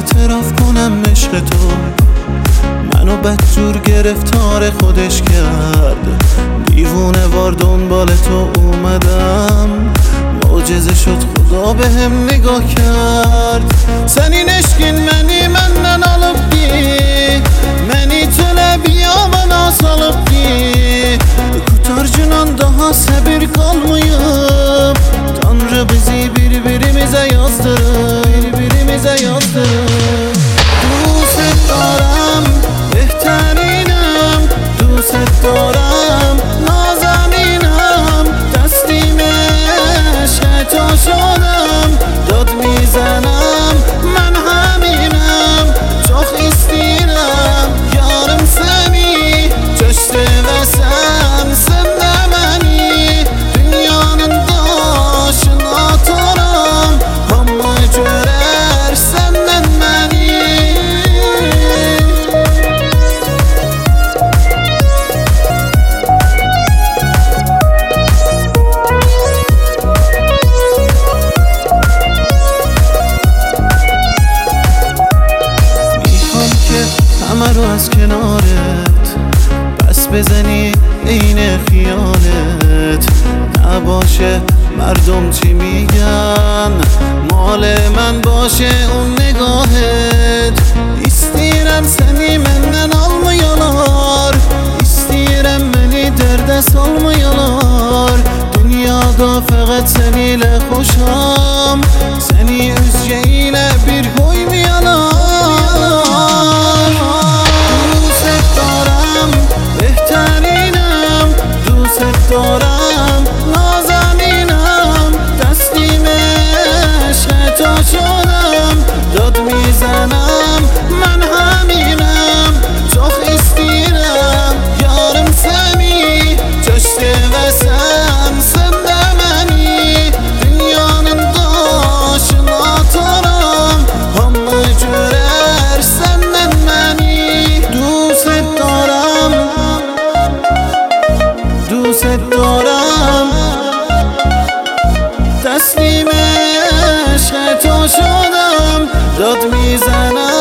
اعتراف کنم عشق تو منو بدجور گرفتار خودش کرد. دیوونه وار دنبال تو اومدم، معجزه شد خدا به هم نگاه کرد. Senin eşkin məni məndən alıb ki, məni çölə bir yamana salıb ki, kurtarcınan daha səbir qalmayıb. Tanrı bizi bir-birimizə yazdırıb, bir-birimizə yazdırıb. دوست دارم بهترینم، دوست دارم نازنینم، تسلیم عشق تو شدم، داد میزنم من همینم. çok istedim yarım seni, çöşte ve sensin de beni. Dünyanın taşına atarım ama görer senden beni. همه رو از کنارت بس بزنی عین خیالت نباشه مردم چی میگن، مال من باشه اون نگاهت. İstəyirəm seni məndən almayalar, İstəyirəm məni dərdə salmayalar. Dünyada fəqət səninlə xoşam, səni özgə ilə bir qoymayalar. دارم نازنینم، تسلیم عشق تو شدم، داد میزنم من همینم. çok istedim yarım seni, çöşte ve sensin de beni. Dünyanın taşına atarım ama görer senden beni. دوست دارم دوست دارم، تسلیم عشق تو شدم، داد میزنم